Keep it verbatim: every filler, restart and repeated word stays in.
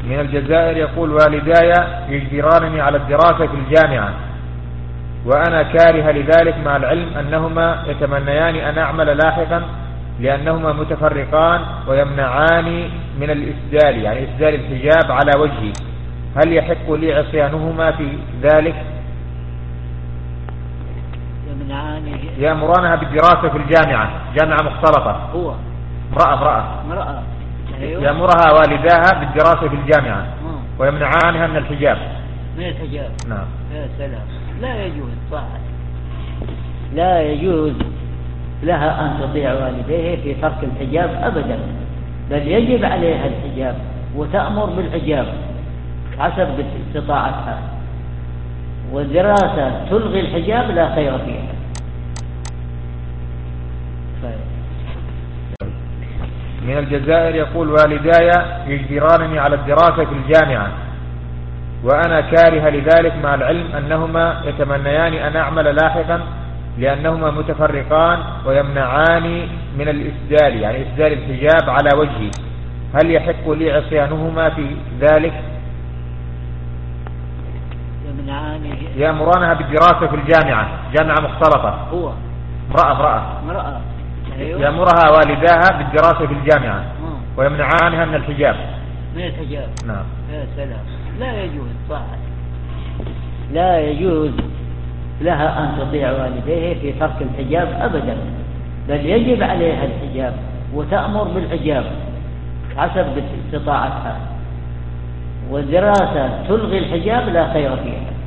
من الجزائر يقول: والداي يجبرانني على الدراسة في الجامعة وأنا كاره لذلك، مع العلم أنهما يتمنيان أن أعمل لاحقا لأنهما متفرقان ويمنعان من الإسدال، يعني إسدال الحجاب على وجهي، هل يحق لي عصيانهما في ذلك؟ يأمرانها بالدراسة في الجامعة، جامعة مختلطة. هو امرأة امرأة امرأة يأمرها والداها بالدراسة في الجامعة ويمنعانها من الحجاب. من الحجاب. نعم. يا سلام، لا يجوز صح. لا يجوز لها أن تطيع والديه في ترك الحجاب أبدا، بل يجب عليها الحجاب وتأمر بالحجاب حسب استطاعتها، والدراسة تلغي الحجاب لا خير فيها. من الجزائر يقول: والداي يجبرانني على الدراسة في الجامعة وأنا كاره لذلك، مع العلم أنهما يتمنيان أن أعمل لاحقا لأنهما متفرقان ويمنعان من الإسدال، يعني إسدال الحجاب على وجهي، هل يحق لي عصيانهما في ذلك؟ يأمرانها بالدراسة في الجامعة، جامعة مختلطة. هو امرأة امرأة امرأة يأمرها والداها بالدراسة في الجامعة ويمنعانها من الحجاب. من الحجاب. نعم. يا سلام، لا يجوز صح. لا يجوز لها أن تطيع والديه في ترك الحجاب أبدا، بل يجب عليها الحجاب وتأمر بالحجاب حسب استطاعتها، والدراسة تلغي الحجاب لا خير فيها.